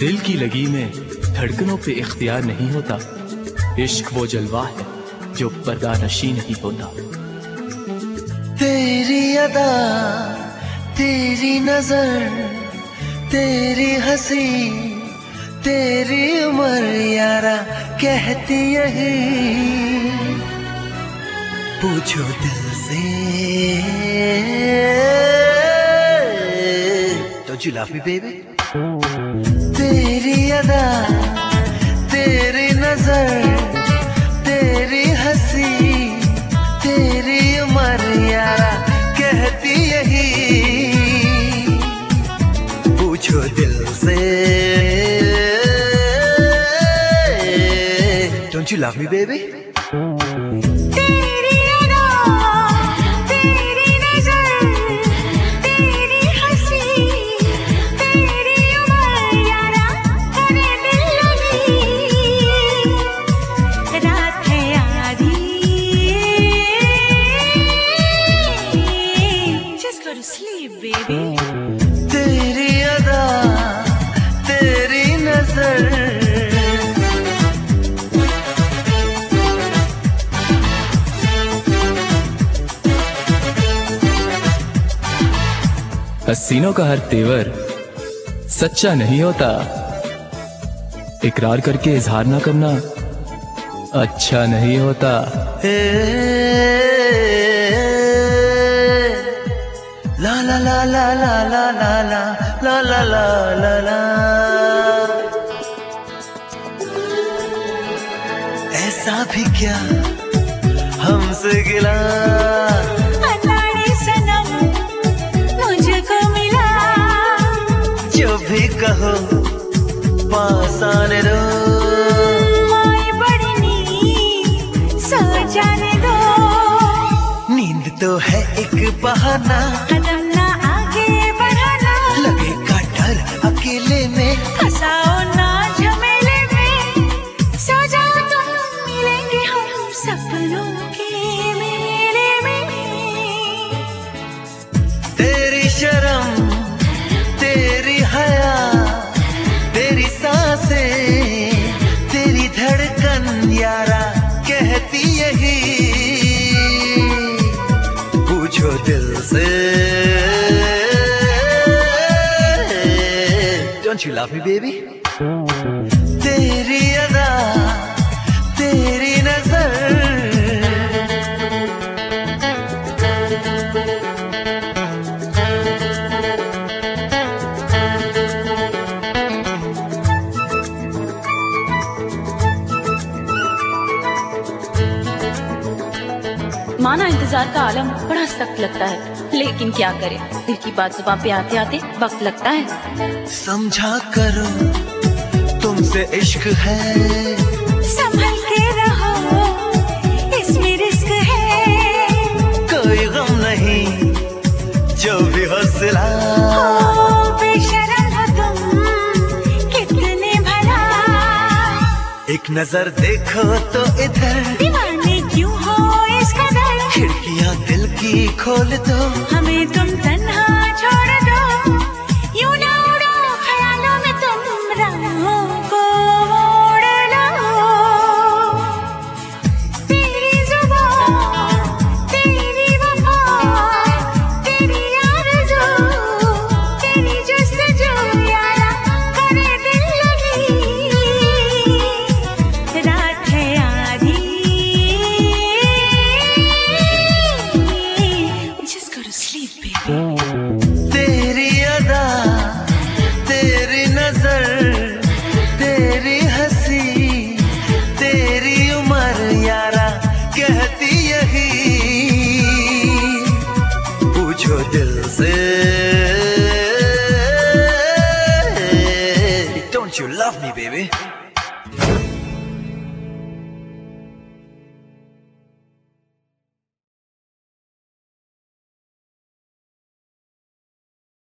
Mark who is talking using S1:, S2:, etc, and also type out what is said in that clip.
S1: दिल की लगी में धड़कनों पे इख्तियार नहीं होता। इश्क वो जलवा है जो पर्दा नशी नहीं होता।
S2: तेरी अदा, तेरी नजर, तेरी हंसी, तेरी उम्र यारा कहती यही। पूछो दिल से, Don't you love me baby? तेरी अदा, तेरी नजर, तेरी हंसी, तेरी उम्र यारा कहती यही। पूछो दिल से, Don't you love me baby? तेरी अदा, तेरी नजर।
S1: हसीनों का हर तेवर सच्चा नहीं होता। इकरार करके इजहार ना करना अच्छा नहीं होता।
S2: ला ला ला ला ला ला ला ला ला ला ला ला। ऐसा भी क्या हमसे गिला,
S3: अनजाने सनम मुझको मिला।
S2: जो भी कहो पास आने दो,
S3: माए बड़ी नींद सो जाने दो।
S2: नींद तो है एक बहाना,
S3: कदम ना आगे बढ़ाना।
S2: लगेगा डर अकेले में,
S3: फंसाओ ना झमेले में। सो जाओ तुम, मिलेंगे हम सपनों के मेले में।
S2: तेरी शर्म, तेरी हया, तेरी सांसें, तेरी धड़कन यारा कहती यही। पूछो दिल से, Don't you love me baby? तेरी अदा, तेरी नजर।
S4: माना इंतजार का आलम बड़ा सख्त लगता है, लेकिन क्या करे, दिल की बात जुबान पे आते आते वक्त लगता है।
S2: समझा करो तुमसे इश्क है,
S3: संभल के रहो इसमें रिस्क है।
S2: कोई गम नहीं जो भी हौसला।
S3: ओ बेशरम हो तुम कितने भला।
S2: एक नजर देखो तो इधर,
S3: दीवाने क्यों हो इस कदर।
S2: खिड़कियां दिल की खोल दो,
S3: हमें तुम तन्हा छोड़ दो। यूं ना उड़ो ख्यालों में तुम राहों को मोड़ लो। तेरी जुबान, तेरी वफा, तेरी आरज़ू, तेरी जुस्तजू यारा करे दिल लगी। रात है आधी, just go to sleep baby।
S2: तेरी अदा, तेरी नजर, तेरी हंसी, तेरी उम्र यारा कहती यही। पूछो दिल से, Don't you love me baby?